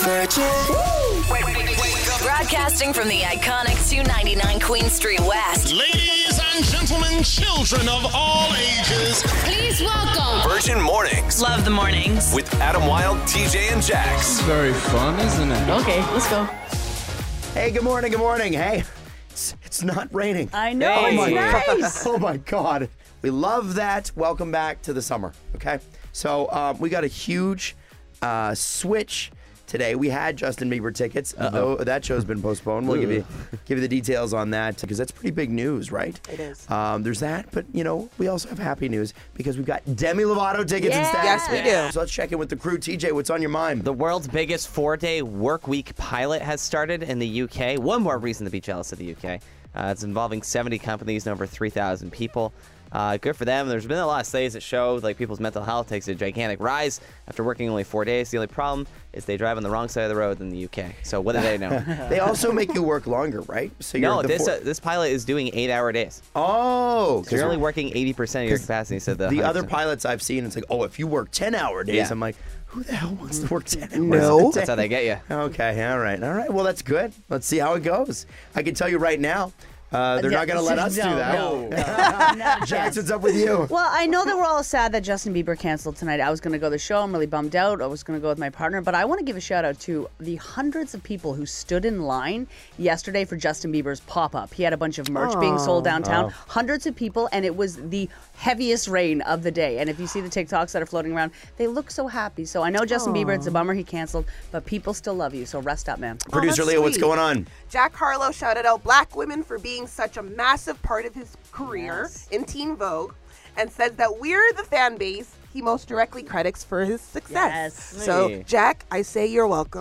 Broadcasting from the iconic 299 Queen Street West. Ladies and gentlemen, children of all ages, Please welcome Virgin Mornings Love the mornings. with Adam Wilde, TJ, and Jax. Very fun, isn't it? Okay, let's go. Hey, good morning, good morning. Hey, it's not raining. I know, Oh my it's nice. God. Oh my God. We love that. Welcome back to the summer, okay? So we got a huge switch today. We had Justin Bieber tickets, though that show's been postponed. We'll give you the details on that because that's pretty big news, right? It is. There's that, but you know, we also have happy news because we've got Demi Lovato tickets instead. Yes, we do. So let's check in with the crew. TJ, what's on your mind? The world's biggest 4-day work week pilot has started in the UK. One more reason to be jealous of the UK. It's involving 70 companies and over 3,000 people. Good for them. There's been a lot of studies that show like people's mental health takes a gigantic rise after working only 4 days. The only problem is they drive on the wrong side of the road in the UK. So what do they know? They also make you work longer, right? So No, at the this pilot is doing 8-hour days. Oh, So you're only working 80% of your capacity. So the other pilots I've seen, it's like, oh, if you work 10-hour days, Yeah. I'm like, who the hell wants to work 10 hours? No. a day? that's how they get you. Okay, all right. Well, that's good. Let's see how it goes. I can tell you right now, they're not going to let us do that. No. Jax, what's up with you? Well, I know that we're all sad that Justin Bieber canceled tonight. I was going to go to the show. I'm really bummed out. I was going to go with my partner. But I want to give a shout out to the hundreds of people who stood in line yesterday for Justin Bieber's pop-up. He had a bunch of merch being sold downtown. Hundreds of people, and it was the heaviest rain of the day. And if you see the TikToks that are floating around, they look so happy. So I know Justin Bieber, it's a bummer he canceled, but people still love you. So rest up, man. Producer that's Leo, what's sweet. going on? Jack Harlow shouted out Black women for being such a massive part of his career in Teen Vogue and says that we're the fan base he most directly credits for his success. Yes. So, Hey. Jack, I say you're welcome.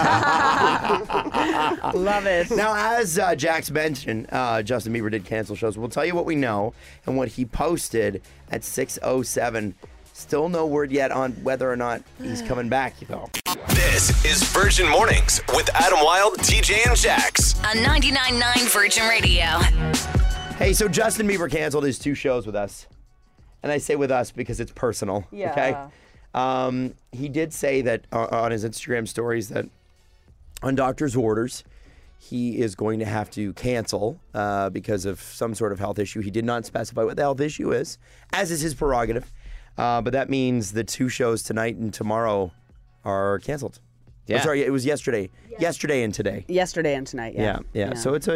Love it. Now, as Jax mentioned, Justin Bieber did cancel shows. We'll tell you what we know and what he posted at 6:07. Still no word yet on whether or not he's coming back, though. This is Virgin Mornings with Adam Wilde, TJ, and Jax. On 99.9 Virgin Radio. Hey, so Justin Bieber canceled his 2 shows with us. And I say with us because it's personal. Yeah. Okay. He did say that on his Instagram stories that on doctor's orders, he is going to have to cancel because of some sort of health issue. He did not specify what the health issue is, as is his prerogative. But that means the 2 shows tonight and tomorrow are canceled. Yeah. I'm sorry, it was yesterday. Yesterday and today. Yesterday and tonight, Yeah. So it's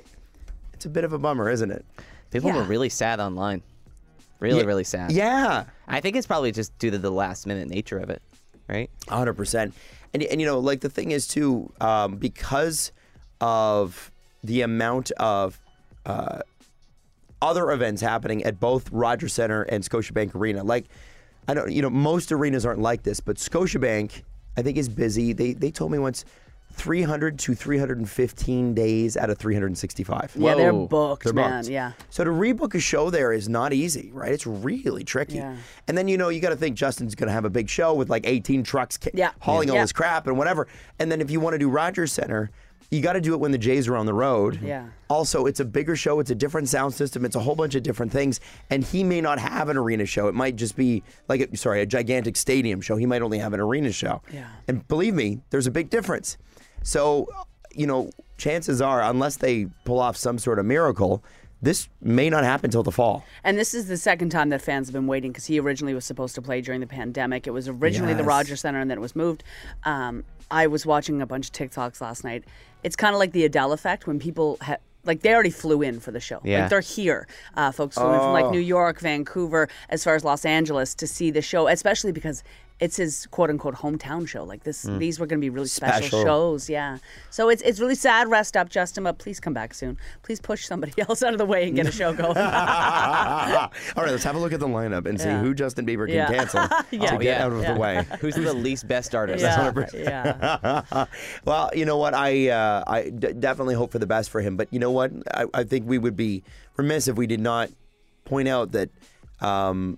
a bit of a bummer, isn't it? People Yeah. were really sad online. Really sad. Yeah. I think it's probably just due to the last minute nature of it, right? 100%. And you know, like the thing is too, because of the amount of other events happening at both Rogers Centre and Scotiabank Arena. Like, I don't, you know, most arenas aren't like this, but Scotiabank, I think, is busy. They told me once 300 to 315 days out of 365. Yeah, they're Whoa. booked, They're man. booked. Yeah. So to rebook a show there is not easy, right? It's really tricky. Yeah. And then, you know, you got to think Justin's going to have a big show with like 18 trucks hauling all Yeah. this crap and whatever. And then if you want to do Rogers Centre, you got to do it when the Jays are on the road. Yeah. Also, it's a bigger show. It's a different sound system. It's a whole bunch of different things. And he may not have an arena show. It might just be like, a gigantic stadium show. He might only have an arena show. Yeah. And believe me, there's a big difference. So, you know, chances are, unless they pull off some sort of miracle, this may not happen till the fall. And this is the second time that fans have been waiting because he originally was supposed to play during the pandemic. It was originally the Yes. Rogers Centre and then it was moved. I was watching a bunch of TikToks last night. It's kind of like the Adele effect when people like they already flew in for the show. Yeah. Like they're here. Folks flew in from like New York, Vancouver, as far as Los Angeles to see the show, especially because it's his quote unquote hometown show. Like this, these were going to be really special shows. Yeah. So it's really sad. Rest up, Justin, but please come back soon. Please push somebody else out of the way and get a show going. All right, let's have a look at the lineup and see who Justin Bieber can cancel to get out of the way. Who's the least best artist? yeah. Well, you know what? I definitely hope for the best for him. But you know what? I think we would be remiss if we did not point out that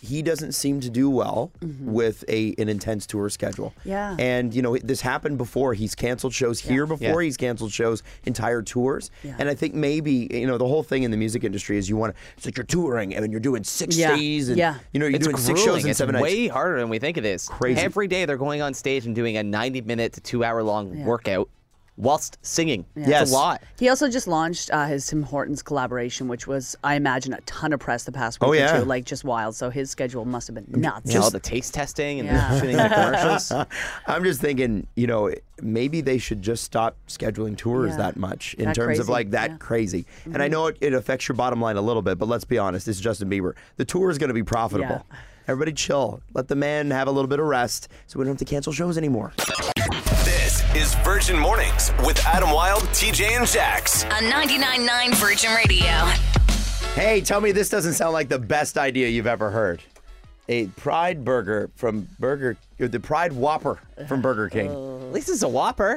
he doesn't seem to do well with an intense tour schedule. Yeah. And, this happened before. He's canceled shows here before. He's canceled shows, entire tours. Yeah. And I think maybe, the whole thing in the music industry is it's like you're touring and you're doing 6 days. And, you're It's doing 6 grueling. shows in It's 7 nights. way harder than we think it is. Crazy. Every day they're going on stage and doing a 90-minute to 2-hour-long workout whilst singing. Yes. It's a lot. He also just launched his Tim Hortons collaboration, which was, I imagine, a ton of press the past week Oh, yeah. or two, like just wild. So his schedule must have been nuts. All the taste testing and Yeah. shooting the commercials. I'm just thinking, maybe they should just stop scheduling tours Yeah. that much in That terms of crazy. like that Yeah. crazy. And I know it affects your bottom line a little bit, but let's be honest, it's Justin Bieber. The tour is going to be profitable. Yeah. Everybody chill. Let the man have a little bit of rest so we don't have to cancel shows anymore. This is Virgin Mornings with Adam Wilde, TJ, and Jax. On 99.9 Virgin Radio. Hey, tell me this doesn't sound like the best idea you've ever heard. A Pride Burger from the Pride Whopper from Burger King. At least it's a Whopper.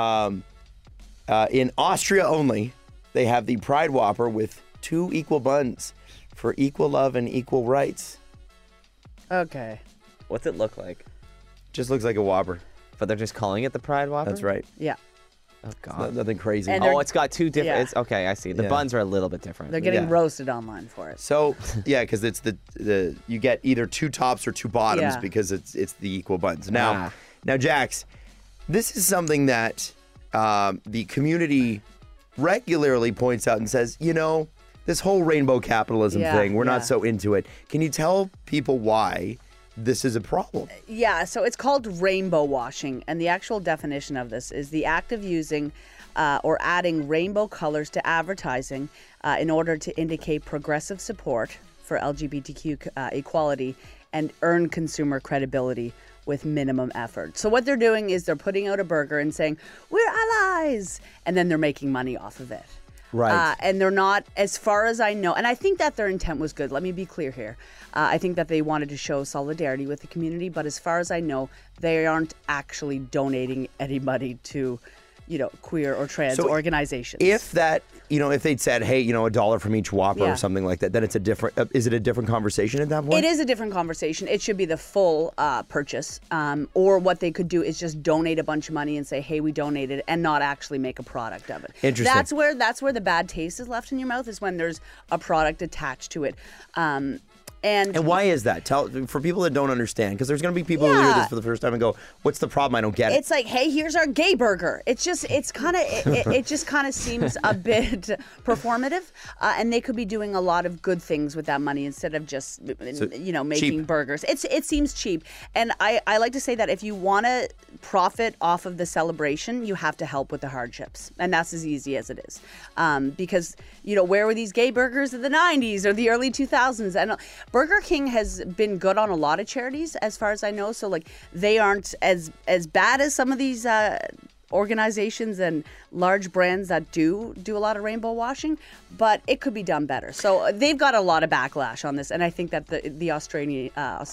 In Austria only, they have the Pride Whopper with 2 equal buns for equal love and equal rights. Okay. What's it look like? Just looks like a Whopper. But they're just calling it the Pride Whopper? That's right. Yeah. Oh, God. Nothing crazy. And Oh, it's got 2 different. Yeah. It's, okay, I see. The Yeah. buns are a little bit different. They're getting Yeah. roasted online for it. So yeah, because it's the you get either 2 tops or 2 bottoms Yeah. because it's the equal buns. Now, Ah. now, Jax, this is something that the community regularly points out and says, this whole rainbow capitalism Yeah, thing, we're yeah. not so into it. Can you tell people why this is a problem? Yeah, so it's called rainbow washing, and the actual definition of this is the act of using or adding rainbow colors to advertising in order to indicate progressive support for LGBTQ equality and earn consumer credibility with minimum effort. So what they're doing is they're putting out a burger and saying, "We're allies," and then they're making money off of it. Right. And they're not, as far as I know, and I think that their intent was good. Let me be clear here. I think that they wanted to show solidarity with the community, but as far as I know, they aren't actually donating any money to, queer or trans So organizations. If that, if they'd said, hey, $1 from each Whopper Yeah. or something like that, then it's a different. Is it a different conversation at that point? It is a different conversation. It should be the full purchase. Or what they could do is just donate a bunch of money and say, hey, we donated, and not actually make a product of it. Interesting. That's where the bad taste is left in your mouth, is when there's a product attached to it. And why is that? Tell for people that don't understand, because there's going to be people who hear Yeah. this for the first time and go, "What's the problem? I don't get it." it's like, hey, here's our gay burger. It just kind of seems a bit performative, and they could be doing a lot of good things with that money instead of just making cheap. burgers. It seems cheap, and I like to say that if you want to profit off of the celebration, you have to help with the hardships, and that's as easy as it is, because where were these gay burgers in the 90s or the early 2000s? And Burger King has been good on a lot of charities, as far as I know. So, they aren't as bad as some of these organizations and large brands that do a lot of rainbow washing, but it could be done better. So they've got a lot of backlash on this, and I think that the Austrian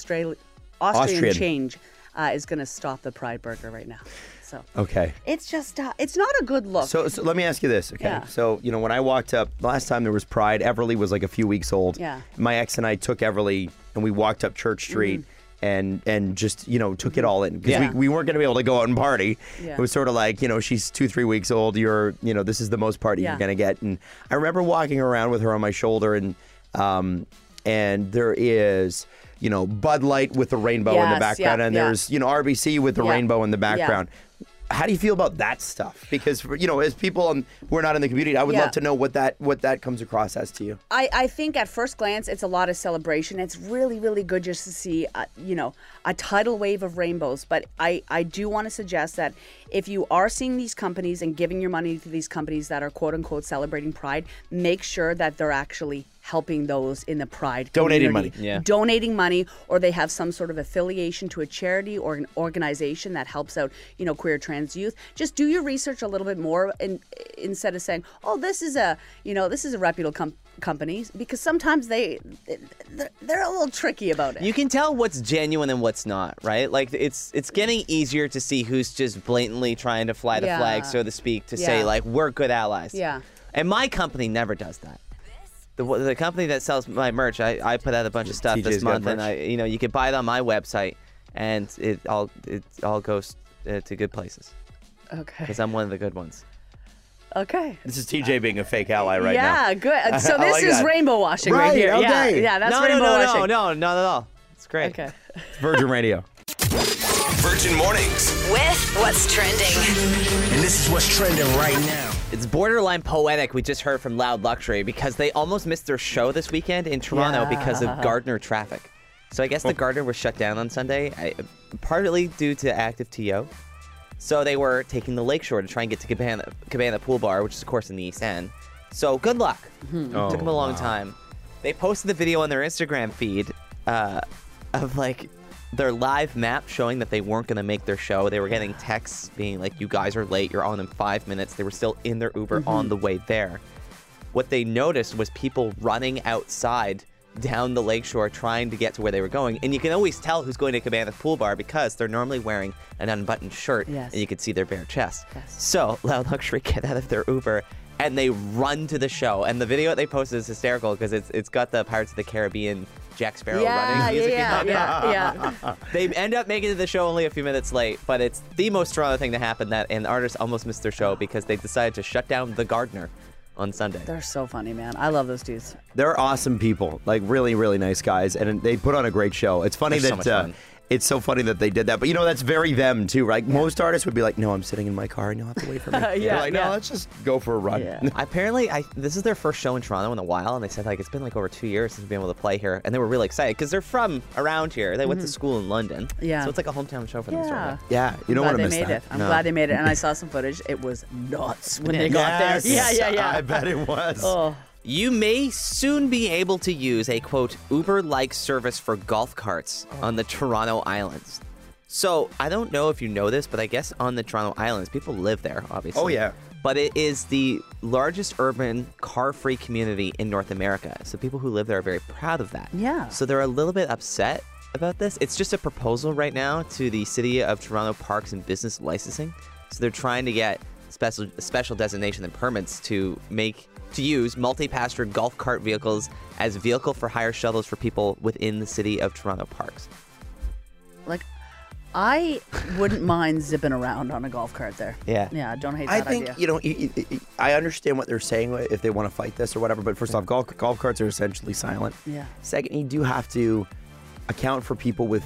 change is going to stop the Pride Burger right now. So Okay. it's just it's not a good look. So let me ask you this, okay? Yeah. So, when I walked up, last time there was Pride, Everly was like a few weeks old. Yeah. My ex and I took Everly and we walked up Church Street and just, took it all in. Because Yeah. we weren't going to be able to go out and party. Yeah. It was sort of like, she's 2-3 weeks old. You're, this is the most party Yeah. you're going to get. And I remember walking around with her on my shoulder and there is, Bud Light with the rainbow in the Yes, background. yeah, And yeah. there's, RBC with the Yeah. rainbow in the Yeah. background. How do you feel about that stuff? Because as people who are not in the community, I would Yeah. love to know what that comes across as to you. I think at first glance it's a lot of celebration. It's really, really good just to see, a tidal wave of rainbows. But I do want to suggest that if you are seeing these companies and giving your money to these companies that are quote unquote celebrating Pride, make sure that they're actually helping those in the Pride Donating community. money. Yeah. Donating money, or they have some sort of affiliation to a charity or an organization that helps out, queer trans youth. Just do your research a little bit more, and instead of saying, "Oh, this is a reputable company," because sometimes they're a little tricky about it. You can tell what's genuine and what's not, right? Like it's getting easier to see who's just blatantly trying to fly the flag, so to speak, to say Yeah. like we're good allies. Yeah. And my company never does that. the company that sells my merch, I put out a bunch of stuff TJ's this got month, and merch. you can buy it on my website, and it all goes to good places Okay. because I'm one of the good ones. Okay. This is TJ being a fake ally right now. Yeah, good. So I this like is that. rainbow washing right Right, here. okay. Yeah, that's no, rainbow washing. no, not at all. It's great. Okay. Virgin Radio. Virgin Mornings. With what's trending. And this is what's trending right now. It's borderline poetic. We just heard from Loud Luxury because they almost missed their show this weekend in Toronto because of Gardner traffic. So I guess the Gardner was shut down on Sunday, partly due to active TO. So they were taking the lakeshore to try and get to Cabana Pool Bar, which is, of course, in the East End. So good luck. Took them a long time. They posted the video on their Instagram feed of, like, their live map showing that they weren't going to make their show. They were getting texts being like, you guys are late. You're on in 5 minutes. They were still in their Uber on the way there. What they noticed was people running outside down the lakeshore trying to get to where they were going. And you can always tell who's going to Cabana Pool Bar because they're normally wearing an unbuttoned shirt and you can see their bare chest. So Loud Luxury get out of their Uber and they run to the show. And the video that they posted is hysterical because it's got the Pirates of the Caribbean Jack Sparrow running music behind it. Yeah. They end up making it to the show only a few minutes late, but it's the most Toronto thing to happen that an artist almost missed their show because they decided to shut down the Gardner on Sunday. They're so funny, man. I love those dudes. They're awesome people, like really, really nice guys, and they put on a great show. It's funny They're that so much fun. It's so funny that they did that, but that's very them too, right? Most artists would be like, "No, I'm sitting in my car, and you'll have to wait for me." They're like, "No, let's just go for a run." Yeah. Apparently, this is their first show in Toronto in a while, and they said like it's been like over 2 years since we've been able to play here, and they were really excited because they're from around here. They went to school in London, Yeah. so it's like a hometown show for them. Sort Yeah. of. Yeah, you don't Glad want to they miss made that. it. I'm glad they made it. And I saw some footage. It was nuts when they got Yes, there. Yeah. I bet it was. Oh. You may soon be able to use a quote Uber-like service for golf carts on the Toronto Islands. So I don't know if you know this, but I guess on the Toronto Islands, people live there, obviously. Oh, yeah. But it is the largest urban car-free community in North America. So people who live there are very proud of that. Yeah. So they're a little bit upset about this. It's just a proposal right now to the City of Toronto Parks and Business Licensing. So they're trying to get special designation and permits to use multi-passenger golf cart vehicles as vehicle for hire shuttles for people within the City of Toronto Parks. Like, I wouldn't mind zipping around on a golf cart there. Yeah. Yeah, don't hate I that think idea. I understand what they're saying if they want to fight this or whatever. But first off, golf carts are essentially silent. Yeah. Second, you do have to account for people with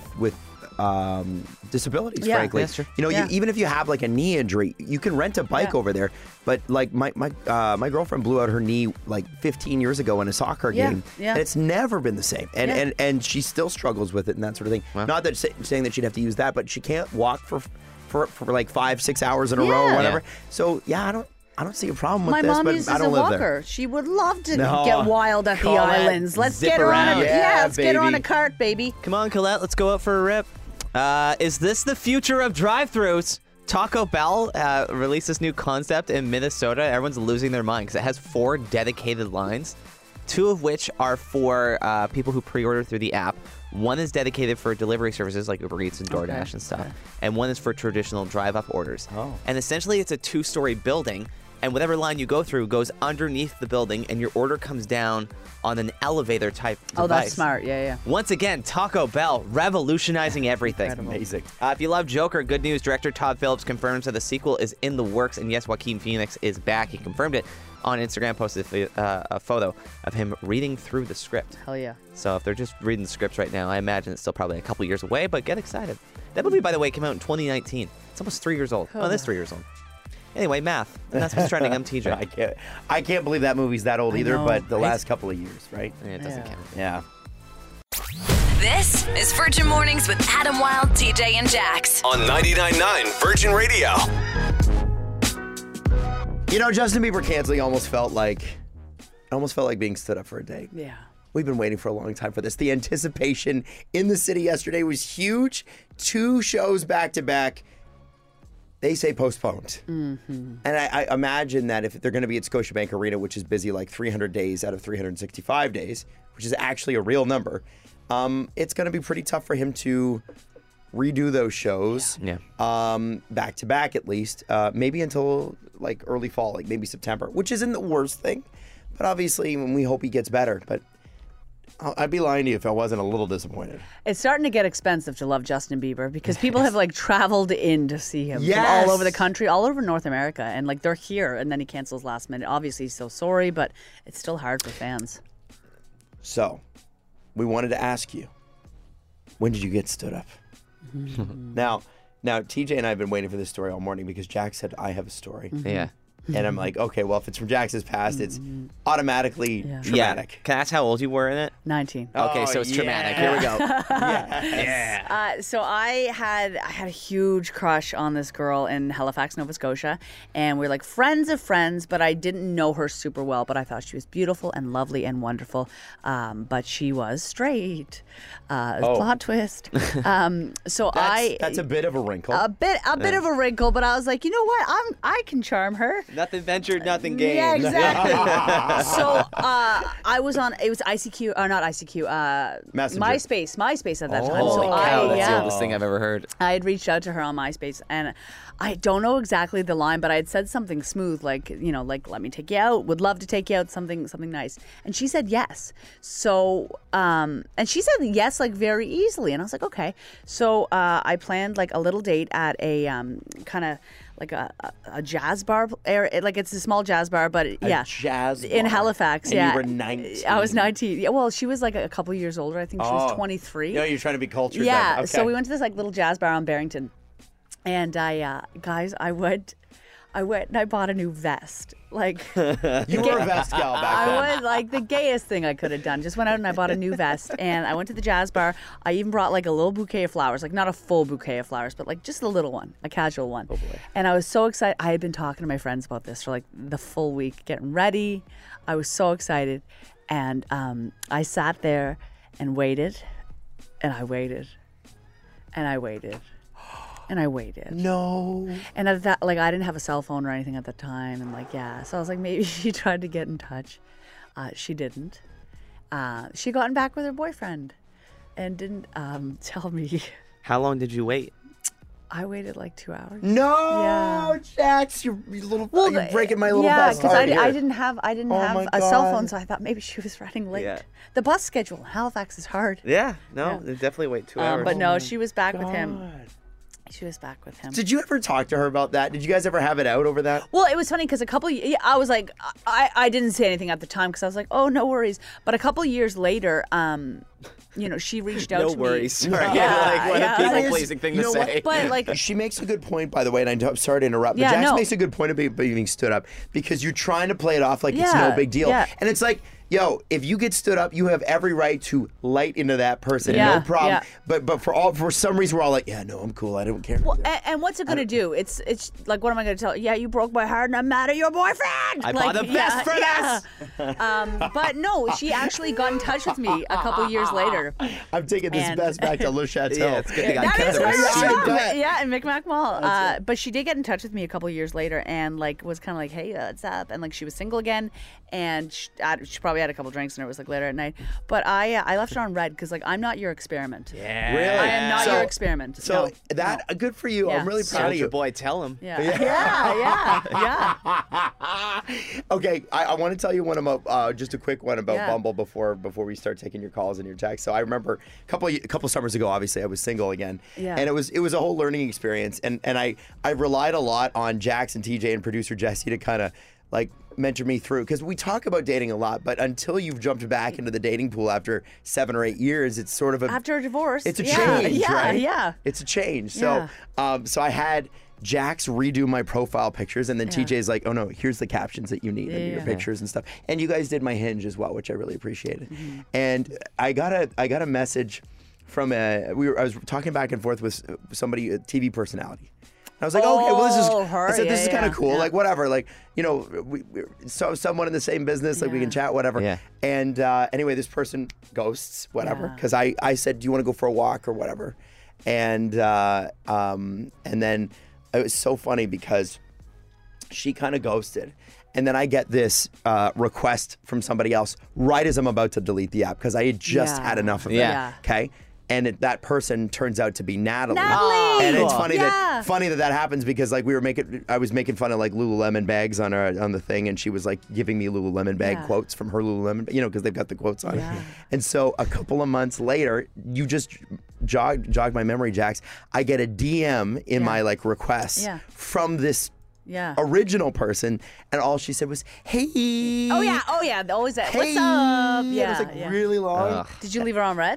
disabilities. Yeah, frankly, that's true. Yeah. Even if you have like a knee injury, you can rent a bike Yeah. over there. But like my girlfriend blew out her knee like 15 years ago in a soccer Yeah, game, yeah. and it's never been the same. And she still struggles with it and that sort of thing. Wow. Not that saying that she'd have to use that, but she can't walk for like 5-6 hours in a row or Yeah. whatever. Yeah. So yeah, I don't see a problem with My this, mom but uses I don't a live walker. there. She would love to No. get wild at the Colette, islands. Let's zip get her on around. let's get her on baby. a cart, baby. Come on, Colette, let's go out for a rip. Is this the future of drive-thrus? Taco Bell released this new concept in Minnesota. Everyone's losing their mind because it has 4 dedicated lines, 2 of which are for people who pre-order through the app. One is dedicated for delivery services like Uber Eats and DoorDash and stuff. And one is for traditional drive-up orders. And essentially, it's a 2-story building. And whatever line you go through goes underneath the building, and your order comes down on an elevator type device. Oh, that's smart. Yeah. Once again, Taco Bell revolutionizing everything. Amazing. If you love Joker, good news. Director Todd Phillips confirms that the sequel is in the works, and yes, Joaquin Phoenix is back. He confirmed it on Instagram, posted a photo of him reading through the script. Hell yeah. So if they're just reading the scripts right now, I imagine it's still probably a couple years away, but get excited. That movie, by the way, came out in 2019. It's almost 3 years old. Oh, that's 3 years old. Anyway, math. And that's what's trending. I'm TJ. I can't believe that movie's that old I either, know. but the last couple of years, right? Yeah, it doesn't Yeah. count. Yeah. This is Virgin Mornings with Adam Wilde, TJ, and Jax. On 99.9 Virgin Radio. Justin Bieber canceling almost felt like being stood up for a day. Yeah. We've been waiting for a long time for this. The anticipation in the city yesterday was huge. 2 shows back to back. They say postponed. Mm-hmm. And I imagine that if they're going to be at Scotiabank Arena, which is busy like 300 days out of 365 days, which is actually a real number, it's going to be pretty tough for him to redo those shows. Yeah. Back to back at least. Maybe until like early fall, like maybe September, which isn't the worst thing. But obviously, we hope he gets better. But I'd be lying to you if I wasn't a little disappointed. It's starting to get expensive to love Justin Bieber because people have like traveled in to see him from Yes. all over the country, all over North America, and like they're here, and then he cancels last minute. Obviously, he's so sorry, but it's still hard for fans. So, we wanted to ask you, when did you get stood up? Now, TJ and I have been waiting for this story all morning because Jack said, I have a story. Yeah. And I'm like, okay, well, if it's from Jack's past, it's automatically traumatic. Yeah. Can I ask how old you were in it? 19. Okay, so it's traumatic. Here we go. So I had a huge crush on this girl in Halifax, Nova Scotia, and we're like friends of friends, but I didn't know her super well, but I thought she was beautiful and lovely and wonderful, but she was straight. Plot twist. That's a bit of a wrinkle. A bit of a wrinkle, but I was like, you know what? I can charm her. Nothing ventured, nothing gained. Yeah, exactly. So I was on. It was ICQ, or not ICQ. Messenger. MySpace at that time. Holy So cow, that's the yeah. oldest thing I've ever heard. I had reached out to her on MySpace, and I don't know exactly the line, but I had said something smooth, like, like, let me take you out, would love to take you out, something nice. And she said yes. So, and she said yes, like, very easily. And I was like, okay. So I planned, like, a little date at a kind of like a jazz bar, like it's a small jazz bar, but yeah. Jazz in bar. Halifax, And yeah. you were 19. I was 19. Yeah, well, she was like a couple years older. I think she was 23. No, you're trying to be cultured Yeah, then. Okay. so we went to this like little jazz bar on Barrington, and I went and I bought a new vest. Like You were a vest gal back then. I was like the gayest thing I could have done. Just went out and I bought a new vest, and I went to the jazz bar. I even brought like a little bouquet of flowers, like not a full bouquet of flowers, but like just a little one, a casual one. Oh boy. And I was so excited. I had been talking to my friends about this for like the full week, getting ready. I was so excited, and I sat there and waited, and I waited, and I waited. And I waited. No. And at that, like, I didn't have a cell phone or anything at the time. And, like, yeah. So I was like, maybe she tried to get in touch. She didn't. She gotten back with her boyfriend and didn't tell me. How long did you wait? I waited like 2 hours. No, Yeah. Jax, you're breaking my little yeah, bus because heart I here. didn't have my a cell God. phone, so I thought maybe she was running late. Yeah. The bus schedule in Halifax is hard. Yeah, no, definitely wait 2 hours. But no, she was back with him. She was back with him. Did you ever talk to her about that? Did you guys ever have it out over that? Well, it was funny because I was like, I didn't say anything at the time because I was like, oh, no worries. But a couple years later, she reached out to me. No worries. Sorry. Yeah, what yeah. a people-pleasing thing You to know what? say. But like, She makes a good point, by the way, and I'm sorry to interrupt, but Yeah, Jax no. makes a good point about being stood up because you're trying to play it off like it's Yeah, no big deal. yeah. And it's like, yo, if you get stood up, you have every right to light into that person. Yeah, no problem. yeah. But for some reason, we're all like, yeah, no, I'm cool. I don't care. well, and what's it gonna do? It's like, what am I gonna tell? Yeah, you broke my heart, and I'm mad at your boyfriend. I like, bought the best for this. But no, she actually got in touch with me a couple years later. I'm taking this And- best back to Le Chateau. Yeah, it's good they got That kept is the her receipt. room. bet. Yeah, in Micmac Mall. But she did get in touch with me a couple years later, and like was kind of like, "Hey, what's up?" And like she was single again, and she probably had a couple drinks, and it was like later at night. But I left her on red because like I'm not your experiment. Yeah. Really? I am not So- your experiment. So No. that good for you. Yeah. I'm really proud of Soldier you. boy, tell him. Yeah. Yeah. Okay, I want to tell you one about just a quick one about Yeah. Bumble before we start taking your calls and your texts. So I remember a couple summers ago, obviously I was single again, Yeah. and it was a whole learning experience, and I relied a lot on Jax and TJ and producer Jesse to kind of like mentor me through because we talk about dating a lot, but until you've jumped back into the dating pool after 7 or 8 years, it's sort of After a divorce. it's a yeah, change, yeah, right? Yeah. It's a change. Yeah. So I had Jax redo my profile pictures, and then TJ's like, "Oh no, here's the captions that you need in your Yeah. pictures and stuff." And you guys did my Hinge as well, which I really appreciated. And I got a message from I was talking back and forth with somebody, a TV personality. I was like, okay, well, this is. Oh, her, I said, this yeah, is kind of yeah, cool. yeah. Like, whatever. Like, we're someone in the same business. Like, we can chat, whatever. Yeah. And anyway, this person ghosts, whatever. Yeah. Because I said, do you want to go for a walk or whatever? And then it was so funny because she kind of ghosted. And then I get this request from somebody else right as I'm about to delete the app because I had just Yeah. had enough of it. Yeah. Okay. and that person turns out to be Natalie. Natalie! And it's Cool. funny Yeah. that happens because like I was making fun of like Lululemon bags on the thing, and she was like giving me Lululemon bag Yeah. quotes from her Lululemon, because they've got the quotes on Yeah. it. And so a couple of months later, you just jogged my memory, Jax. I get a DM in my like requests Yeah. from this Yeah. original person, and all she said was, "Hey." Oh yeah. Always that. Hey. What's up? And Yeah. it was like yeah. really long. Ugh. Did you leave her on red?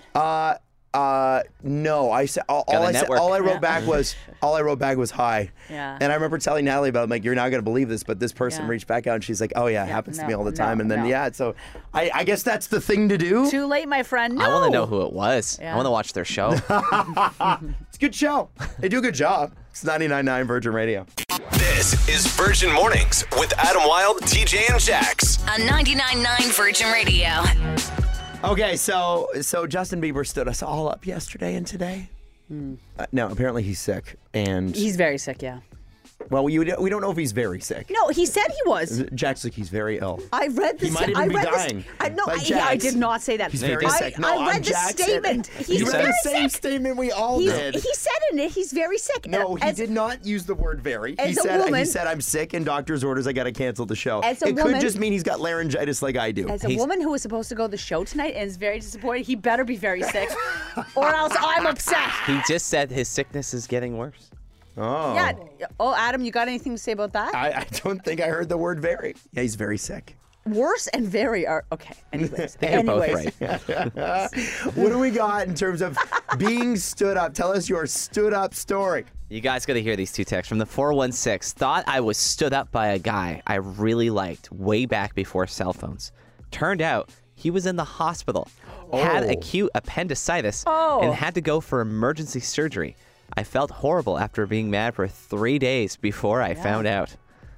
No. I said all Gotta I said. network. All I wrote back was hi. Yeah. And I remember telling Natalie about it, like, you're not gonna believe this, but this person Yeah. reached back out, and she's like, "Oh yeah, it happens to me all the time." And then no. so I guess that's the thing to do. Too late, my friend. No. I want to know who it was. Yeah. I want to watch their show. It's a good show. They do a good job. It's 99.9 Virgin Radio. This is Virgin Mornings with Adam Wilde, TJ, and Jax. On 99.9 Virgin Radio. Okay, so Justin Bieber stood us all up yesterday and today. No, apparently he's sick, and He's very sick. Yeah. well, we don't know if he's very sick. No, he said he was. Jack's like he's very ill. I read this. He might even I be read dying. This, I, no, Like I Jax. did not say that. He's No, you very did. sick. No, I read I'm the Jax. statement. You He's read very the same sick. statement we all did. He said in it, he's very sick. No, And he as- did not use the word very. He as a said woman- he said I'm sick and doctor's orders. I got to cancel the show. As a it woman- could just mean he's got laryngitis like I do. As a He's- woman who was supposed to go to the show tonight and is very disappointed, he better be very sick, or else I'm upset. He just said his sickness is getting worse. Oh. Yeah. Oh, Adam, you got anything to say about that? I don't think I heard the word very. Yeah, he's very sick. Worse and very are okay. Anyways, You're both anyways. right. What do we got in terms of being stood up? Tell us your stood up story. You guys got to hear these two texts from the 416. Thought I was stood up by a guy I really liked way back before cell phones. Turned out he was in the hospital, had Oh. acute appendicitis, Oh. and had to go for emergency surgery. I felt horrible after being mad for 3 days before I found out.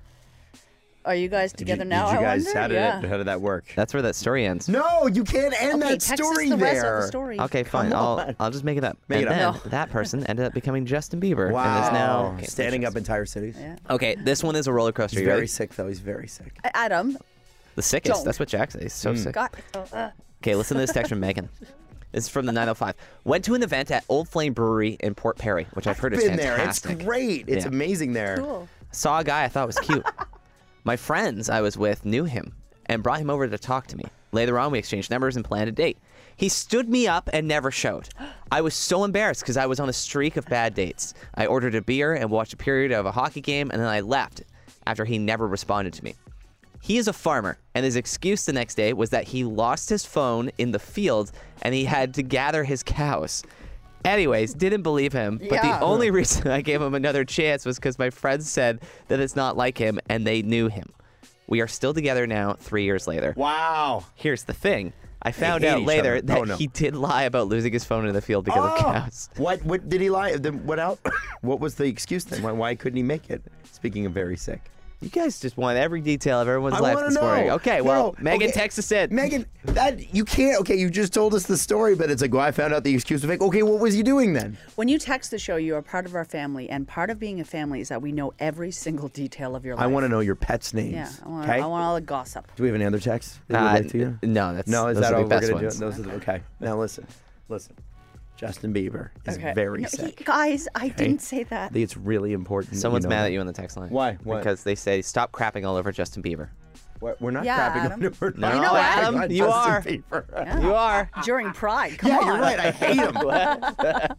Are you guys together now? Did you I guys wonder? how did that work? That's where that story ends. No, you can't end Okay, that text story us the there. rest of the story. Okay, fine. on. I'll just make it up. Make and it up. then that person ended up becoming Justin Bieber. Wow. And is now Standing up entire cities. Okay, this one is a roller coaster. He's You very ready? sick though. He's very sick. Adam, The sickest. Don't. That's what Jack says. He's so sick. got. Okay, listen to this text from Megan. This is from the 905. Went to an event at Old Flame Brewery in Port Perry, which I've heard is Been there. It's fantastic. great. It's Yeah. amazing there. Cool. Saw a guy I thought was cute. My friends I was with knew him and brought him over to talk to me. Later on, we exchanged numbers and planned a date. He stood me up and never showed. I was so embarrassed because I was on a streak of bad dates. I ordered a beer and watched a period of a hockey game, and then I left after he never responded to me. He is a farmer, and his excuse the next day was that he lost his phone in the field and he had to gather his cows. Anyways, didn't believe him, but Yeah. the only reason I gave him another chance was because my friends said that it's not like him and they knew him. We are still together now, 3 years later. Wow. Here's the thing. I found hate out each later other. that Oh, no. he did lie about losing his phone in the field because of cows. What did he lie? Then what else? What was the excuse then? Why couldn't he make it? Speaking of very sick. You guys just want every detail of everyone's I life wanna this know. morning. Okay, well, No, Megan okay. texted us in. Megan, that you can't. Okay, you just told us the story, but it's like, well, I found out the excuse was fake. Okay, what was he doing then? When you text the show, you are part of our family, and part of being a family is that we know every single detail of your life. I want to know your pets' names. Yeah, I okay. want all the gossip. Do we have any other texts? that we'd like to you? No, that's No, is those that are all the we're best gonna ones. do? Those are the, okay. Now listen. Justin Bieber is Okay. very No, sick. guys, I didn't say that. I think it's really important. that Someone's know mad that. at you on the text line. Why? What? Because they say, stop crapping all over Justin Bieber. What? We're not Yeah, crapping Adam. on we're No, not You know, crapping Adam, on you Justin are. Bieber. You are. During Pride, come Yeah, on. you're right. I hate him.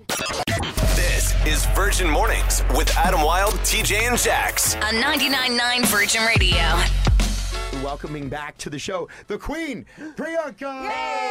This is Virgin Mornings with Adam Wilde, TJ, and Jax. On 99.9 Virgin Radio. Welcoming back to the show, the Queen, Priyanka.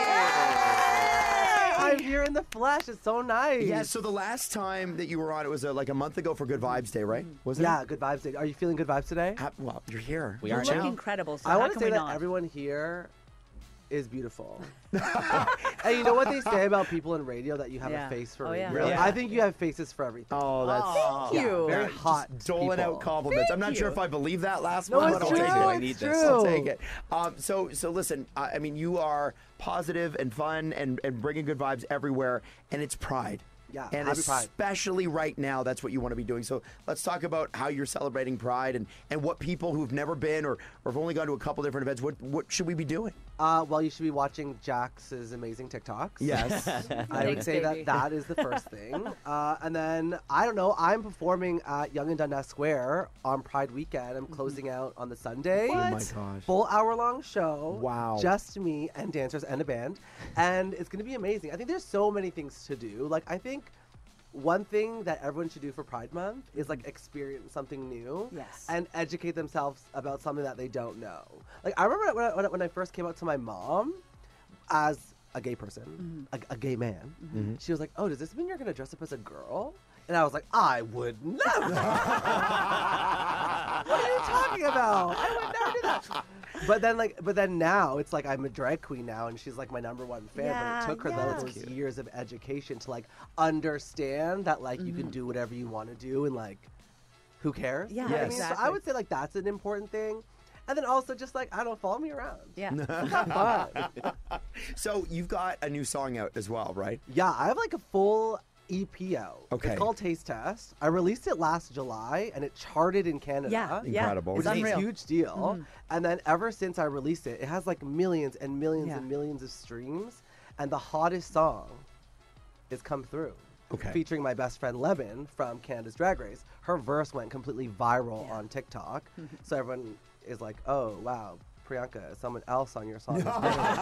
I'm here in the flesh. It's so nice. Yeah, so the last time that you were on, it was like a month ago for Good Vibes Day, right? Wasn't Yeah, it? good vibes today. Are you feeling good vibes today? Well, you're here. We You are look now. incredible. So I how want to can say we that not? everyone here is beautiful. And you know what they say about people in radio, that you have Yeah. a face for Oh, radio? yeah. Really? I think you have faces for everything. Oh, that's Thank you. Very Just hot doling people. out compliments. I'm not Thank sure you. if I believe that last No, one, it's but I'll true. take it. I need It's this. true. I'll take it. So listen. I mean, you are positive and fun and bringing good vibes everywhere, and it's Pride. Yeah, and happy Pride. especially right now, that's what you want to be doing. So let's talk about how you're celebrating Pride and what people who've never been or have only gone to a couple different events. What should we be doing? Well, you should be watching Jax's amazing TikToks. Yes. I would Thanks, say baby. that is the first thing. And then, I don't know, I'm performing at Yonge and Dundas Square on Pride weekend. I'm closing out on the Sunday. Oh my gosh. Full hour-long show. Wow. Just me and dancers and a band. And it's going to be amazing. I think there's so many things to do. Like, I think one thing that everyone should do for Pride Month is like experience something new. Yes. And educate themselves about something that they don't know. Like, I remember when I first came out to my mom as a gay person, a gay man, she was like, "Oh, does this mean you're going to dress up as a girl?" And I was like, "I would never." What are you talking about? I would never do that. But then now it's like I'm a drag queen now, and she's like my number one fan. Yeah, but it took her those years of education to like understand that like you can do whatever you want to do, and like who cares? Yeah, You know what I mean? exactly. So I would say like that's an important thing. And then also just like, I don't know, follow me around. Yeah. Fun. So you've got a new song out as well, right? Yeah, I have like a full EP out. Okay. It's called Taste Test. I released it last July and it charted in Canada. Yeah. Incredible. It's It's a unreal. huge deal. And then ever since I released it, it has like millions and millions Yeah. and millions of streams. And the hottest song is Come Through. Okay. Featuring my best friend Lemon from Canada's Drag Race. Her verse went completely viral on TikTok. So everyone is like, oh, wow, Priyanka, someone else on your song. is better than you."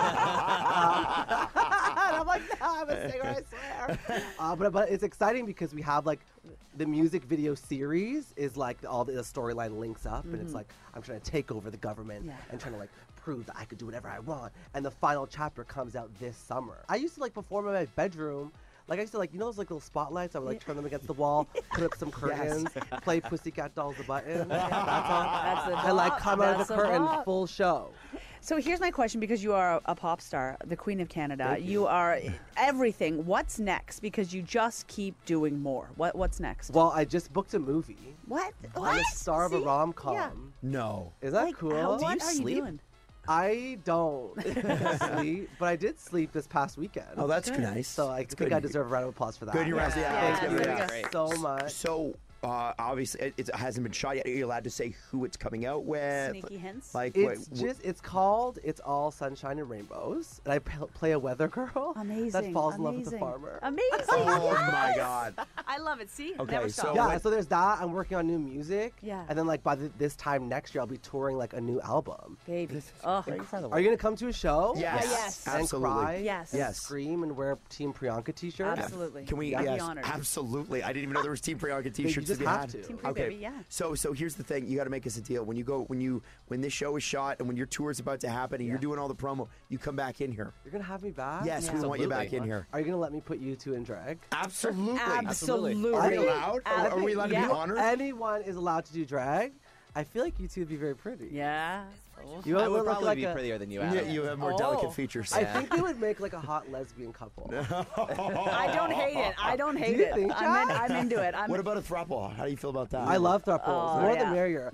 And I'm like, no, I'm a singer, I swear. But it's exciting because we have like the music video series is like all the storyline links up, and it's like I'm trying to take over the government and trying to like prove that I could do whatever I want. And the final chapter comes out this summer. I used to like perform in my bedroom. Like I used to like, you know those like little spotlights? I would like turn them against the wall, put up some curtains, play Pussycat Dolls the Button. That's all. That's the And like bop. come out of That's the the curtain, bop. full show. So here's my question, because you are a pop star, the Queen of Canada. You are everything. What's next? Because you just keep doing more. What's next? Well, I just booked a movie. What? I'm a star of a See? rom-com. Yeah. No. Is that Like, cool? what are you sleep? doing? I don't sleep, but I did sleep this past weekend. Oh, that's nice. So I It's think good. I deserve a round of applause for that. Good, you're right. Yeah, Thank you there you go. Great. so much. So obviously it hasn't been shot yet. Are you allowed to say who it's coming out with? Sneaky hints? Like It's called It's All Sunshine and Rainbows, and I play a weather girl Amazing. that falls in love with the amazing. farmer. Amazing. Oh my God. I love it. See? Okay, Never so- stop. Yeah, so there's that. I'm working on new music. Yeah. And then like by this time next year, I'll be touring like a new album. Baby. Oh, Incredible. Are you gonna come to a show? Yes. Yes. And Absolutely. cry? Yes. And Yes. scream and wear Team Priyanka t-shirts? Absolutely. Can we? I'd Yes, be honored. absolutely. I didn't even know there was Team Priyanka T-shirts just to be have had. to. Team Pri, Okay. baby, yeah. So here's the thing. You got to make us a deal. When this show is shot and when your tour is about to happen and you're doing all the promo, you come back in here. You're gonna have me back? Yes, we want you back in here. Are you gonna let me put you two in drag? Absolutely. Absolutely. Are we allowed? Are we allowed to Yeah. be honored? Anyone is allowed to do drag. I feel like you two would be very pretty. Yeah. You I would look probably like be a- prettier than you, Yeah, Adam. you have more delicate features. I think they would make like a hot lesbian couple. I don't hate it. I don't hate you it. think, I'm into it. What about a throuple? How do you feel about that? I love thruples. More yeah. the merrier.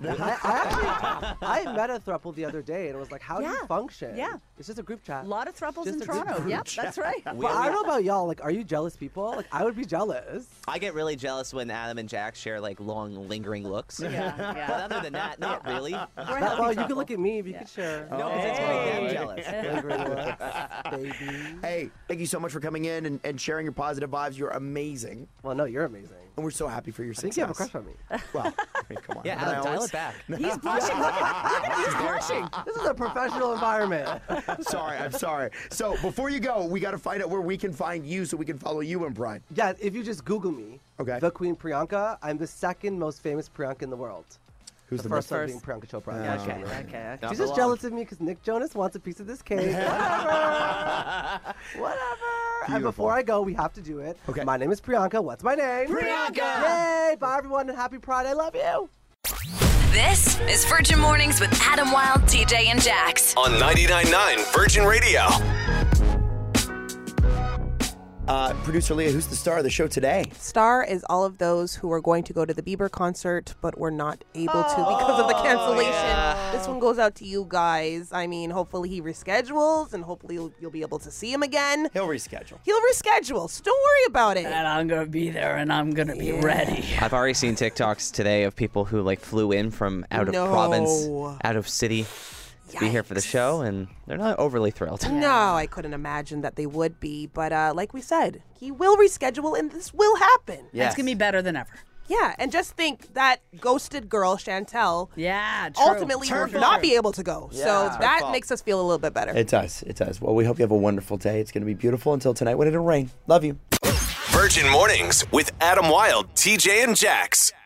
I met a thruple the other day and it was like, how do you Yeah. function? Yeah. It's just a group chat. A lot of thruples Just in a group Toronto. Yep, that's right. But I don't know about y'all. Like, are you jealous people? Like, I would be jealous. I get really jealous when Adam and Jack share like long, lingering looks. Yeah, But yeah. other than that, not really. We're a Well, healthy you can throuple. look at me if you could share. No, because it's gonna make them Hey. jealous. Lingering looks, baby. Hey, thank you so much for coming in and sharing your positive vibes. You're amazing, Well, no, you're amazing. and we're so happy for your I success. think you have a crush on me. Well, I mean, come on. Yeah, Haven't I Adam, dial always? it back. He's blushing. Look at he's blushing. This is a professional environment. Sorry, I'm sorry. So before you go, we got to find out where we can find you so we can follow you and Brian. Yeah, if you just Google me, Okay. the Queen Priyanka, I'm the second most famous Priyanka in the world. Who's The first one being Priyanka Chopra. Okay. Not She's for just long. jealous of me because Nick Jonas wants a piece of this cake. Whatever. And before I go, we have to do it. Okay. My name is Priyanka. What's my name? Priyanka! Yay! Bye, everyone, and happy Pride. I love you. This is Virgin Mornings with Adam Wilde, TJ, and Jax. On 99.9 Virgin Radio. Producer Leah, who's the star of the show today? Star is all of those who are going to go to the Bieber concert but were not able to because of the cancellation. This one goes out to you guys. I mean, hopefully he reschedules and hopefully you'll be able to see him again. He'll reschedule. He'll reschedule, so don't worry about it. And I'm gonna be there, and I'm gonna be ready. I've already seen TikToks today of people who like flew in from out of No. province, out of city, be here for the show, and they're not overly thrilled. No, I couldn't imagine that they would be. But like we said, he will reschedule, and this will happen. Yes. It's going to be better than ever. Yeah, and just think that ghosted girl, Chantel, Yeah, true. ultimately will not be able to go. So that makes us feel a little bit better. It does. It does. Well, we hope you have a wonderful day. It's going to be beautiful until tonight when it'll rain. Love you. Virgin Mornings with Adam Wilde, TJ, and Jax.